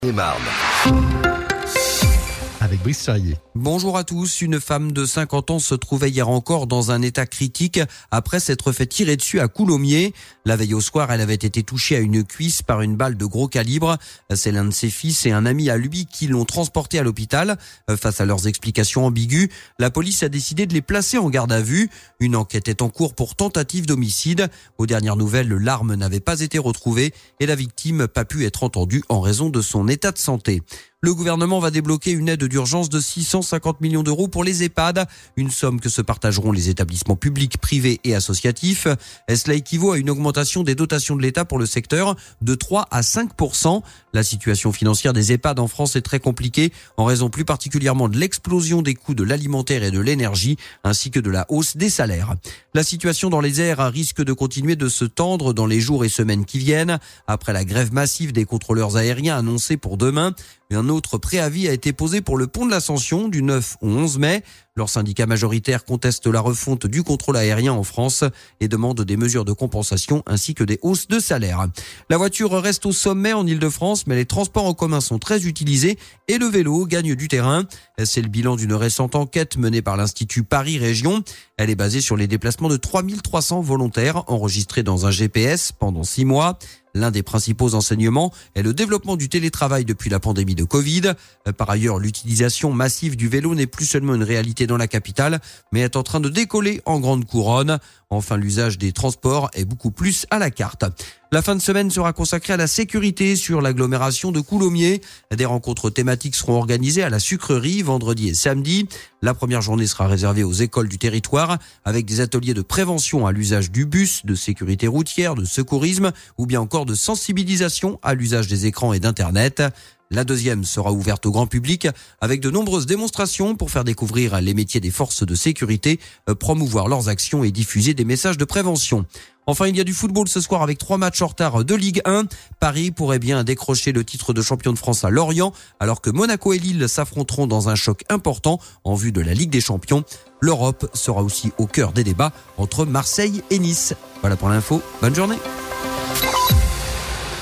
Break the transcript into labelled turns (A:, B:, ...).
A: Et Marne.
B: Avec Brice Charrier.
C: Bonjour à tous. Une femme de 50 ans se trouvait hier encore dans un état critique après s'être fait tirer dessus à Coulommiers. La veille au soir, elle avait été touchée à une cuisse par une balle de gros calibre. C'est l'un de ses fils et un ami à lui qui l'ont transportée à l'hôpital. Face à leurs explications ambiguës, la police a décidé de les placer en garde à vue. Une enquête est en cours pour tentative d'homicide. Aux dernières nouvelles, l'arme n'avait pas été retrouvée et la victime pas pu être entendue en raison de son état de santé. Le gouvernement va débloquer une aide d'urgence de 650 millions d'euros pour les EHPAD, une somme que se partageront les établissements publics, privés et associatifs. Cela équivaut à une augmentation des dotations de l'État pour le secteur de 3 à 5%. La situation financière des EHPAD en France est très compliquée en raison plus particulièrement de l'explosion des coûts de l'alimentaire et de l'énergie ainsi que de la hausse des salaires. La situation dans les airs risque de continuer de se tendre dans les jours et semaines qui viennent. Après la grève massive des contrôleurs aériens annoncée pour demain, un autre préavis a été posé pour le pont de l'Ascension du 9 au 11 mai. Leur syndicat majoritaire conteste la refonte du contrôle aérien en France et demande des mesures de compensation ainsi que des hausses de salaire. La voiture reste au sommet en Ile-de-France, mais les transports en commun sont très utilisés et le vélo gagne du terrain. C'est le bilan d'une récente enquête menée par l'Institut Paris Région. Elle est basée sur les déplacements de 3300 volontaires enregistrés dans un GPS pendant 6 mois. L'un des principaux enseignements est le développement du télétravail depuis la pandémie de Covid. Par ailleurs, l'utilisation massive du vélo n'est plus seulement une réalité dans la capitale, mais est en train de décoller en grande couronne. Enfin, l'usage des transports est beaucoup plus à la carte. La fin de semaine sera consacrée à la sécurité sur l'agglomération de Coulommiers. Des rencontres thématiques seront organisées à la sucrerie vendredi et samedi. La première journée sera réservée aux écoles du territoire avec des ateliers de prévention à l'usage du bus, de sécurité routière, de secourisme ou bien encore de sensibilisation à l'usage des écrans et d'Internet. La deuxième sera ouverte au grand public avec de nombreuses démonstrations pour faire découvrir les métiers des forces de sécurité, promouvoir leurs actions et diffuser des messages de prévention. Enfin, il y a du football ce soir avec 3 matchs en retard de Ligue 1. Paris pourrait bien décrocher le titre de champion de France à Lorient, alors que Monaco et Lille s'affronteront dans un choc important en vue de la Ligue des Champions. L'Europe sera aussi au cœur des débats entre Marseille et Nice. Voilà pour l'info. Bonne journée.